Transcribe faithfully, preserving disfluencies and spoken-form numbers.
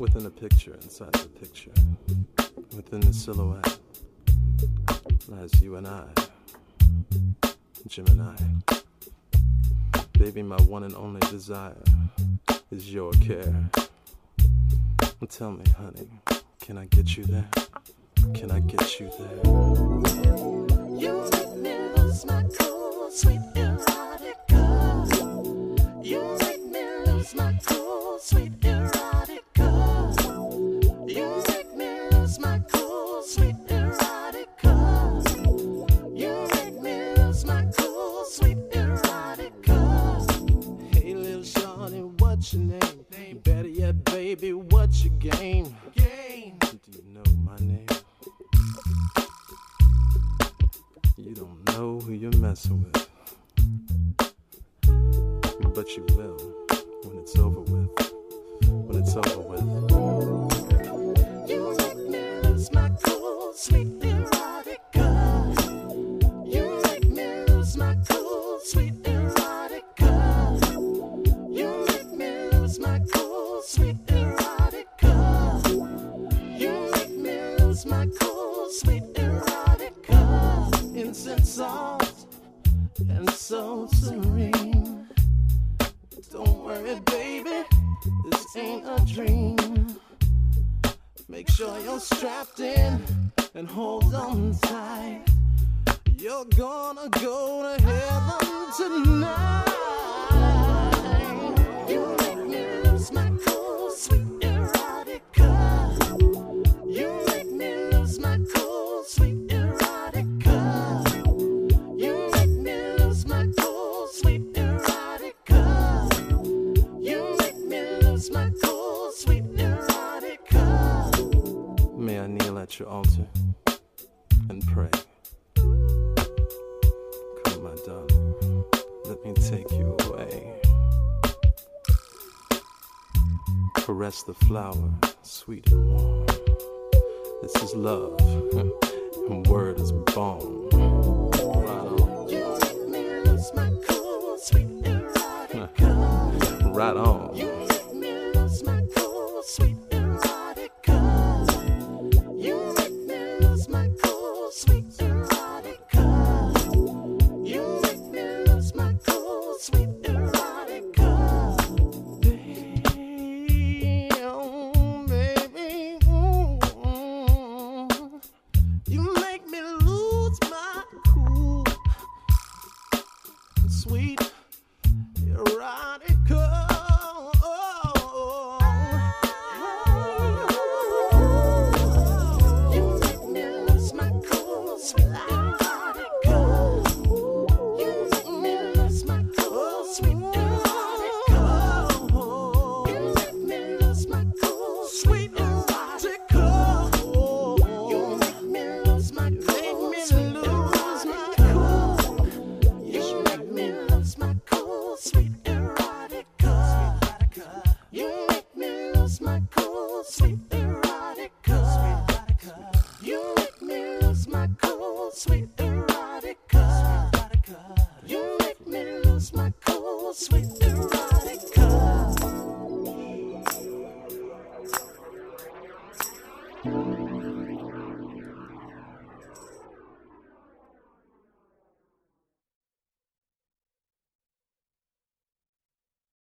Within a picture, inside the picture, within the silhouette, lies you and I, Jim and I. Baby, my one and only desire is your care. Tell me, honey, can I get you there? Can I get you there? You make me lose my cool, sweet erotica. You make me lose my cool, sweet erotica. You make me lose my cool, sweet erotica. You make me lose my cool, sweet erotica. Hey, little shorty, what's your name? Better yet, baby, what's your game? Game. Do you know my name? You don't know who you're messing with, but you will when it's over with. When it's over with. You make me lose my cool, sweet erotica. You make me lose my cool, sweet erotica. You make me lose my cool, sweet erotica. You make me lose my cool, sweet erotica. Incense salt and so serene. Don't worry, baby, this ain't a dream. Make sure you're strapped in and hold on tight. You're gonna go to heaven tonight. You make me lose my cool, sweet erotica. You make me lose my cool, sweet erotica. You make me lose my cool, sweet erotica. You make me lose my cool, sweet erotica. May I kneel at your altar and pray? Come, my darling, let me take you away. Caress the flower, sweet and warm. This is love, and word is born. Right on. You make me lose my cool, sweet erotica. Right on. You make me lose my cool, sweet erotica. You make me lose my cool, sweet erotica. You make me lose my cool, sweet erotica. Damn, baby, mm, you make me lose my cool, sweet erotica. You make me lose my cool, sweet erotica. You make me lose my cool, sweet erotica. You make me lose my cool, sweet erotica. You make me lose my cool, sweet erotica. You make me lose my cool, sweet erotica. You make me lose my cool, sweet erotica.